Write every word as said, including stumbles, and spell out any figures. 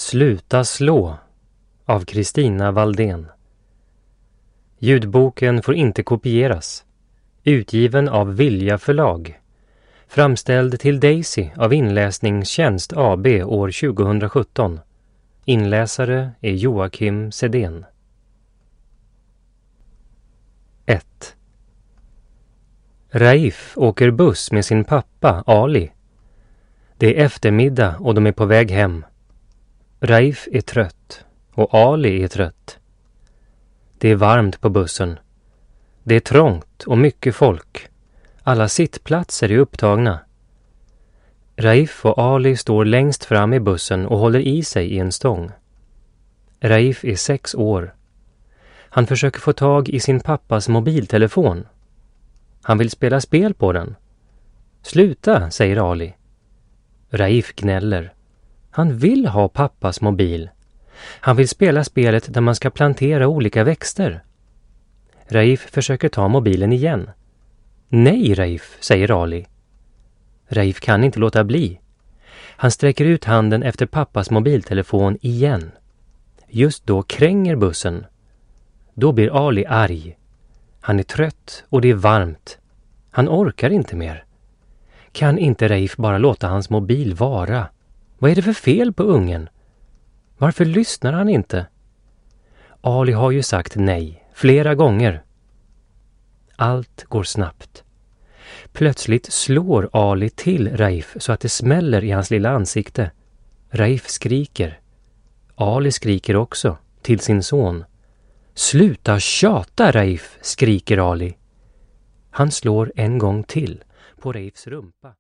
Sluta slå av Kristina Valdén. Ljudboken får inte kopieras. Utgiven av Vilja förlag. Framställd till Daisy av Inläsningstjänst A B år tjugohundrasjutton. Inläsare är Joakim Sedén. ett. Raif åker buss med sin pappa Ali. Det är eftermiddag och de är på väg hem. Raif är trött och Ali är trött. Det är varmt på bussen. Det är trångt och mycket folk. Alla sittplatser är upptagna. Raif och Ali står längst fram i bussen och håller i sig i en stång. Raif är sex år. Han försöker få tag i sin pappas mobiltelefon. Han vill spela spel på den. Sluta, säger Ali. Raif gnäller. Han vill ha pappas mobil. Han vill spela spelet där man ska plantera olika växter. Raif försöker ta mobilen igen. Nej, Raif, säger Ali. Raif kan inte låta bli. Han sträcker ut handen efter pappas mobiltelefon igen. Just då kränger bussen. Då blir Ali arg. Han är trött och det är varmt. Han orkar inte mer. Kan inte Raif bara låta hans mobil vara? Vad är det för fel på ungen? Varför lyssnar han inte? Ali har ju sagt nej flera gånger. Allt går snabbt. Plötsligt slår Ali till Raif så att det smäller i hans lilla ansikte. Raif skriker. Ali skriker också till sin son. Sluta tjata, Raif, skriker Ali. Han slår en gång till på Raifs rumpa.